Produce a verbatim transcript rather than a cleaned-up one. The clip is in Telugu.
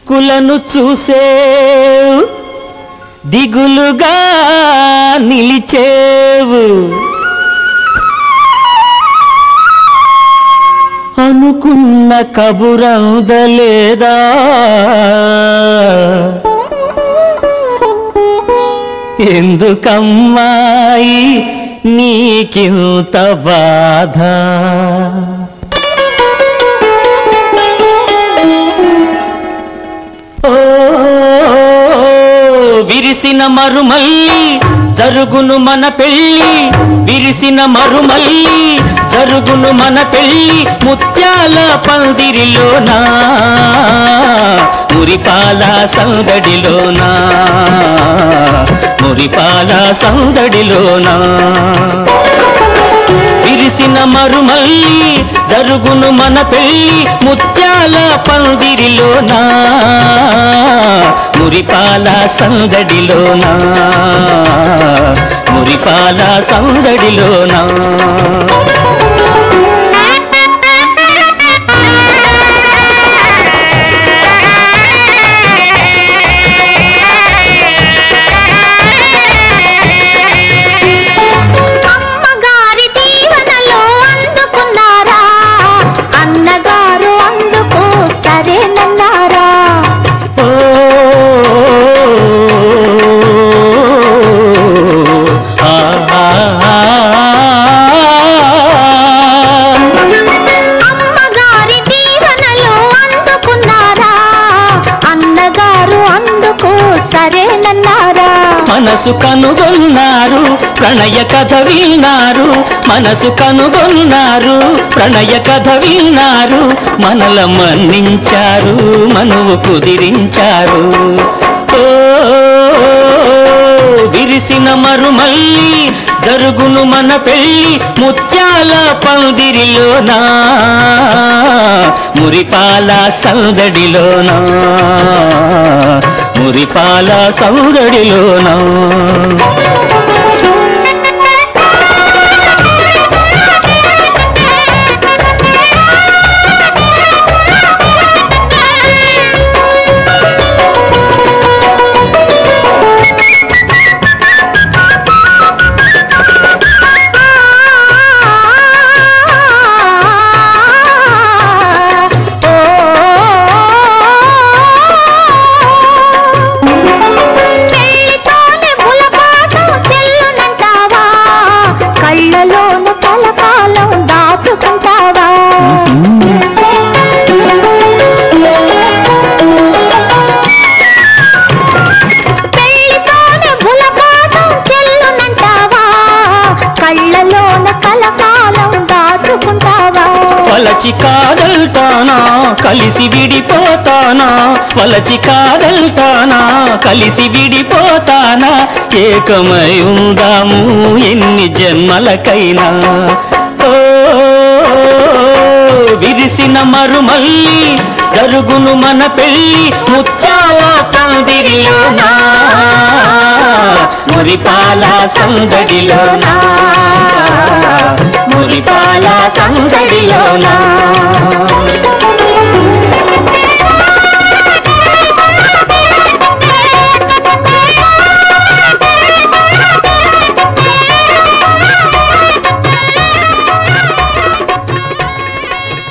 దిక్కులను చూసేవు దిగులుగా నిలిచేవు అనుకున్న కబురందలేదా ఎందుకమ్మాయి నీకింత బాధ ఓ విరిసిన మరుమల్లి జరుగును మన పెళ్ళి విరిసిన మరుమల్లి జరుగును మన పెళ్ళి ముత్యాల పందిరిలోనా మురిపాల సందడిలోనా మురిపాల సందడిలోనా విరిసిన మరుమల్లి జరుగును మన పెళ్ళి ముత్యాల పందిరిలోనా మురిపాల సందడిలోనా మురిపాల సందడిలోనా మనసు కనుగొన్నారు ప్రణయ కథ విన్నారు మనసు కనుగొన్నారు ప్రణయ కథ విన్నారు మనల మన్నించారు మనువు కుదిరించారు ఓ విరిసిన మరుమల్లి జరుగును మన పెళ్ళి ముత్యాల పందిరిలోనా మురిపాల సందడిలోనా మురిపాల సందడిలోనా వలచి కాదల్తానా కలిసి విడిపోతానా వలచి కాదల్తానా కలిసి విడిపోతానా ఏకమై ఉందాము ఎన్ని జన్మలకైనా ఓ విరిసిన మరుమల్లి జరుగును మన పెళ్ళి ముత్యాల పందిరిలోనా మురిపాల సందడిలోనా మురిపాల సందడిలోనా